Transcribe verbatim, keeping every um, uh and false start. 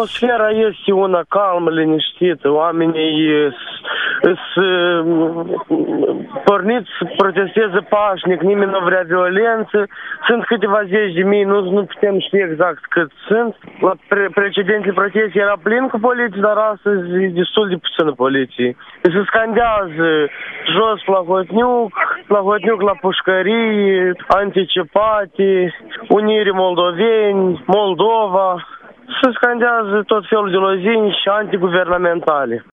Atmosfera este una calmă, liniștită, oamenii sunt porniți să protesteze pașnic, nimeni nu vrea violență, sunt câteva zeci de mii, nu, nu putem ști exact cât sunt. La pre precedentele proteste era plin cu poliție, dar astăzi e destul de puțină poliție. Se scandează jos Plahotniuc, Plahotniuc la pușcării, anticipate, Unire Moldoveni, Moldova. Se scandează tot felul de lozinci antiguvernamentale.